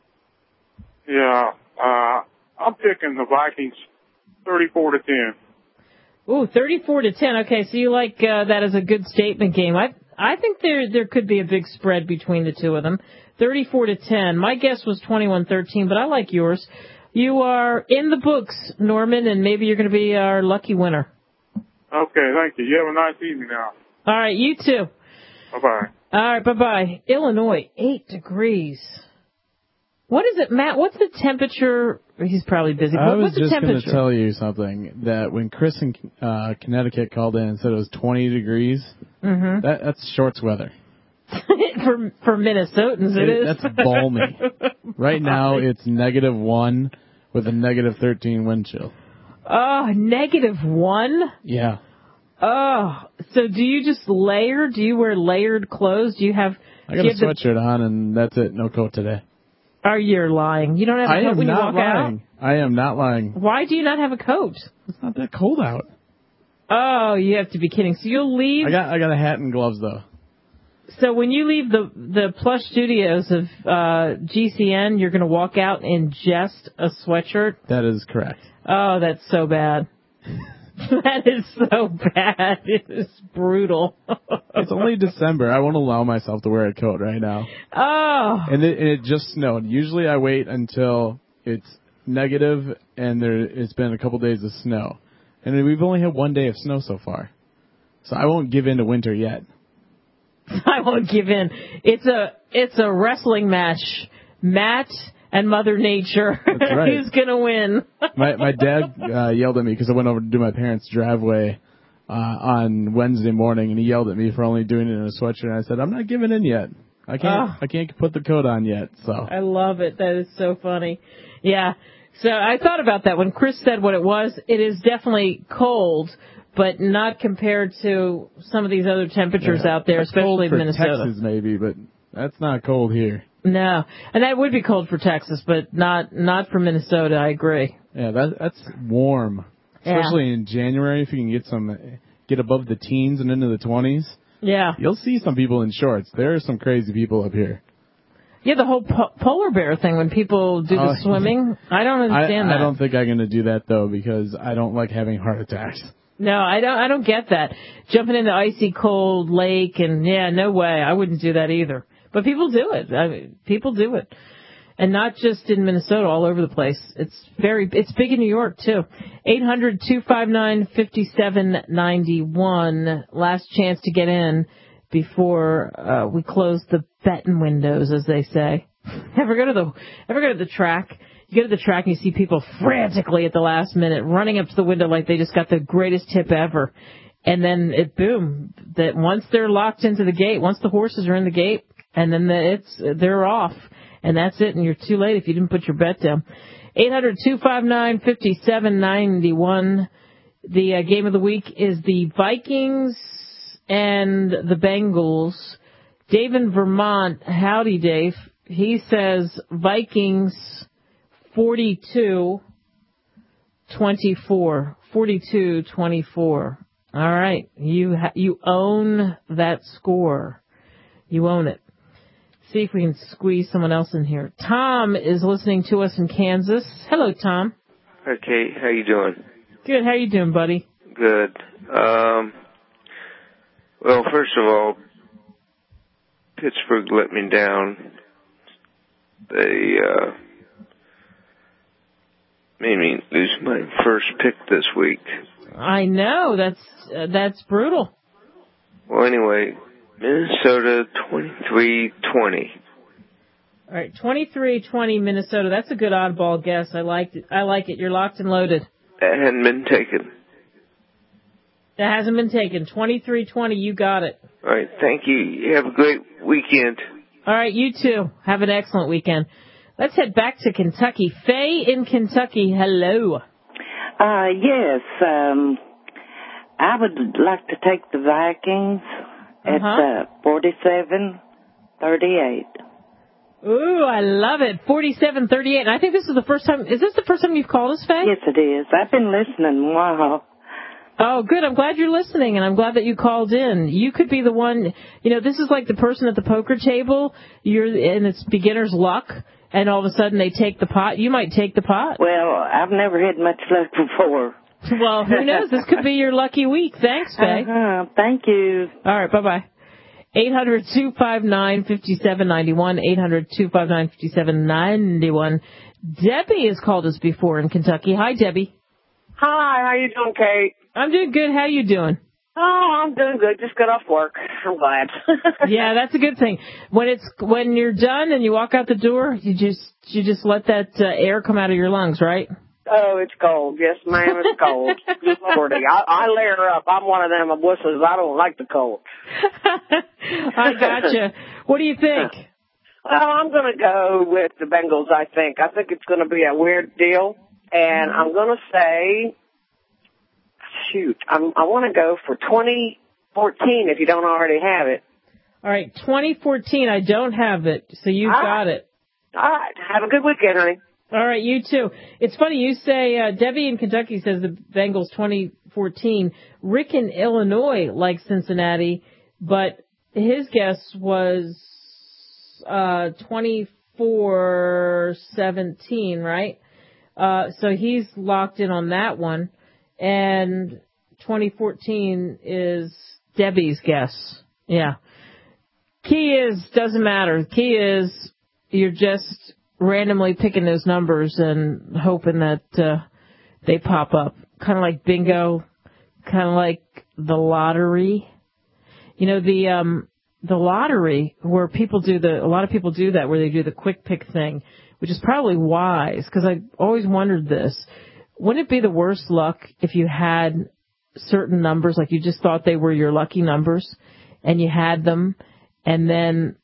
Yeah, uh, I'm picking the Vikings thirty-four to ten. Ooh, thirty-four to ten. Okay, so you like uh, that as a good statement game. I I think there there could be a big spread between the two of them. thirty-four to ten. My guess was twenty-one thirteen, but I like yours. You are in the books, Norman, and maybe you're going to be our lucky winner. Okay, thank you. You have a nice evening now. All right, you too. Bye-bye. All right, bye-bye. Illinois, eight degrees. What is it, Matt? What's the temperature? He's probably busy. I what, was what's the just going temperature? to tell you something, that when Chris in uh, Connecticut called in and said it was twenty degrees, mm-hmm. that, that's shorts weather. for for Minnesotans, it, it is. That's balmy. Right now, it's negative one with a negative thirteen wind chill. Oh, negative one? Yeah. Oh, so do you just layer? Do you wear layered clothes? Do you have I got a sweatshirt on, and that's it. No coat today. Are you lying? You don't have a I coat am when you not walk lying. out? I am not lying. Why do you not have a coat? It's not that cold out. Oh, you have to be kidding. So you'll leave... I got I got a hat and gloves, though. So when you leave the the plush studios of uh, G C N, you're going to walk out in just a sweatshirt? That is correct. Oh, that's so bad. That is so bad. It is brutal. It's only December. I won't allow myself to wear a coat right now. Oh. And it, and it just snowed. Usually I wait until it's negative and there it's been a couple days of snow. And we've only had one day of snow so far. So I won't give in to winter yet. I won't give in. It's a it's a wrestling match. Matt and Mother Nature. That's right. Who's going to win? my my dad uh, yelled at me because I went over to do my parents' driveway uh, on Wednesday morning, and he yelled at me for only doing it in a sweatshirt. And I said, I'm not giving in yet. I can't Oh. I can't put the coat on yet. So I love it. That is so funny. Yeah. So I thought about that when Chris said what it was. It is definitely cold, but not compared to some of these other temperatures yeah, out there, it's cold especially for in Minnesota. Texas maybe, but that's not cold here. No, and that would be cold for Texas, but not not for Minnesota. I agree. Yeah, that that's warm, Yeah. especially in January. If you can get some get above the teens and into the twenties, Yeah. you'll see some people in shorts. There are some crazy people up here. Yeah, the whole po- polar bear thing when people do the Oh, swimming. I don't understand I, that. I don't think I'm going to do that though because I don't like having heart attacks. No, I don't. I don't get that. Jumping in the icy cold lake and yeah, no way. I wouldn't do that either. But people do it. I mean, people do it, and not just in Minnesota, all over the place. It's very. It's big in New York too. Eight hundred two five nine fifty seven ninety one. Last chance to get in before uh, we close the betting windows, as they say. Ever go to the Ever go to the track? You go to the track and you see people frantically at the last minute running up to the window like they just got the greatest tip ever. And then it, boom, that once they're locked into the gate, once the horses are in the gate, and then the, it's, they're off. And that's it. And you're too late if you didn't put your bet down. eight hundred two five nine five seven nine one. The uh, game of the week is the Vikings and the Bengals. Dave in Vermont, howdy Dave. He says Vikings forty-two twenty-four. forty-two twenty-four. All right. You ha- you own that score. You own it. See if we can squeeze someone else in here. Tom is listening to us in Kansas. Hello, Tom. Okay, how you doing? Good. How you doing, buddy? Good. Um, well, first of all, Pittsburgh let me down. They uh, made me lose my first pick this week. I know. That's uh, that's brutal. Well, anyway, Minnesota twenty-three twenty. All right, twenty-three twenty Minnesota. That's a good oddball guess. I liked it. I like it. You're locked and loaded. That hadn't been taken. That hasn't been taken. twenty-three twenty. You got it. All right, thank you. You have a great weekend. All right, you too. Have an excellent weekend. Let's head back to Kentucky. Faye in Kentucky, hello. Uh, yes, um, I would like to take the Vikings at Uh-huh. uh, forty-seven thirty-eight. Ooh, I love it. forty-seven thirty-eight. And I think this is the first time. Is this the first time you've called us, Faye? Yes, it is. I've been listening a while. Oh, good. I'm glad you're listening, and I'm glad that you called in. You could be the one, you know, this is like the person at the poker table. You're, and it's beginner's luck, and all of a sudden they take the pot. You might take the pot. Well, I've never had much luck before. Well, who knows? This could be your lucky week. Thanks, Faye. Uh-huh. Thank you. All right, bye-bye. eight hundred two five nine five seven nine one, eight hundred two five nine five seven nine one. Debbie has called us before in Kentucky. Hi, Debbie. Hi, how you doing, Kate? I'm doing good. How you doing? Oh, I'm doing good. Just got off work. I'm glad. Yeah, that's a good thing. When it's when you're done and you walk out the door, you just you just let that uh, air come out of your lungs, right? Oh, it's cold. Yes, ma'am, it's cold. Good Lordy. I, I layer up. I'm one of them wusses. I don't like the cold. I gotcha. What do you think? Well, I'm going to go with the Bengals, I think. I think it's going to be a weird deal. And I'm going to say, shoot, I'm, I want to go for twenty fourteen if you don't already have it. All right, twenty fourteen, I don't have it, so you've All got right. it. All right. Have a good weekend, honey. All right, you too. It's funny, you say, uh, Debbie in Kentucky says the Bengals twenty fourteen. Rick in Illinois likes Cincinnati, but his guess was uh twenty-four seventeen, right? Uh, so he's locked in on that one. And twenty fourteen is Debbie's guess. Yeah. Key is, doesn't matter. Key is you're just randomly picking those numbers and hoping that uh, they pop up. Kind of like bingo, kind of like the lottery. You know, the um, the lottery where people do the, a lot of people do that, where they do the quick pick thing, which is probably wise, because I always wondered this. Wouldn't it be the worst luck if you had certain numbers, like you just thought they were your lucky numbers, and you had them, and then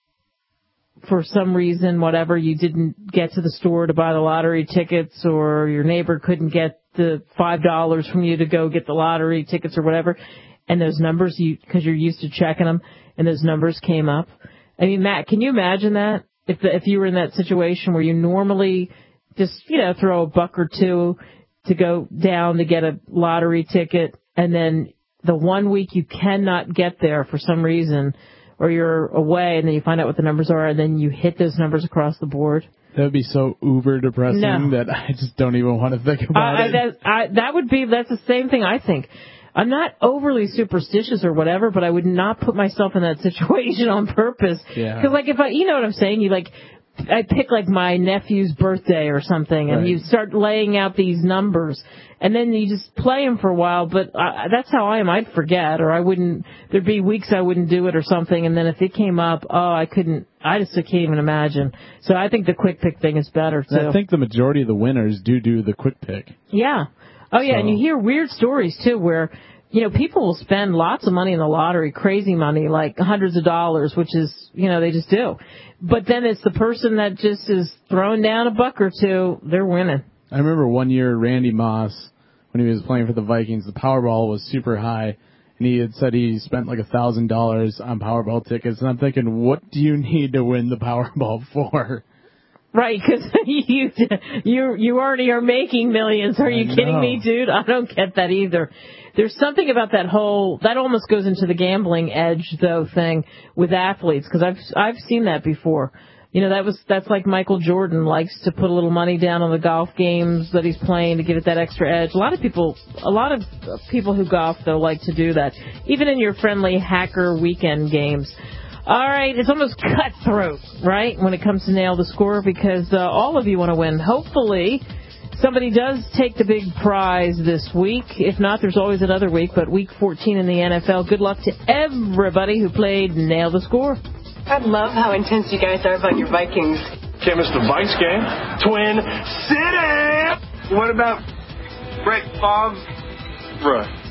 for some reason, whatever, you didn't get to the store to buy the lottery tickets, or your neighbor couldn't get the five dollars from you to go get the lottery tickets or whatever, and those numbers, you because you're used to checking them, and those numbers came up. I mean, Matt, can you imagine that? If the, if you were in that situation where you normally just, you know, throw a buck or two to go down to get a lottery ticket, and then the one week you cannot get there for some reason, or you're away, and then you find out what the numbers are, and then you hit those numbers across the board. That would be so uber depressing No. that I just don't even want to think about I, I, it. that, I, that would be, that's the same thing I think. I'm not overly superstitious or whatever, but I would not put myself in that situation on purpose. Yeah. Because, like, if I, you know what I'm saying? You, like, I pick, like, my nephew's birthday or something, and Right. you start laying out these numbers, and then you just play them for a while, but I, that's how I am. I'd forget, or I wouldn't, there'd be weeks I wouldn't do it or something, and then if it came up, oh, I couldn't, I just can't even imagine. So I think the quick pick thing is better, too. And I think the majority of the winners do do the quick pick. Yeah. Oh, yeah, So- and you hear weird stories, too, where, you know, people will spend lots of money in the lottery, crazy money, like hundreds of dollars, which is, you know, they just do. But then it's the person that just is throwing down a buck or two, they're winning. I remember one year Randy Moss, when he was playing for the Vikings, the Powerball was super high, and he had said he spent like a thousand dollars on Powerball tickets. And I'm thinking, what do you need to win the Powerball for? Right, because you, you, you already are making millions. Are you I kidding know. me, dude? I don't get that either. There's something about that whole, that almost goes into the gambling edge, though, thing with athletes, because I've, I've seen that before. You know, that was, that's like Michael Jordan likes to put a little money down on the golf games that he's playing to give it that extra edge. A lot of people, a lot of people who golf, though, like to do that. Even in your friendly hacker weekend games. All right, it's almost cutthroat, right, when it comes to Nail the Score, because uh, all of you want to win. Hopefully, somebody does take the big prize this week. If not, there's always another week, but week fourteen in the N F L. Good luck to everybody who played Nail the Score. I love how intense you guys are about your Vikings. Okay, Mister Vice game. Twin City! What about Brett Favre?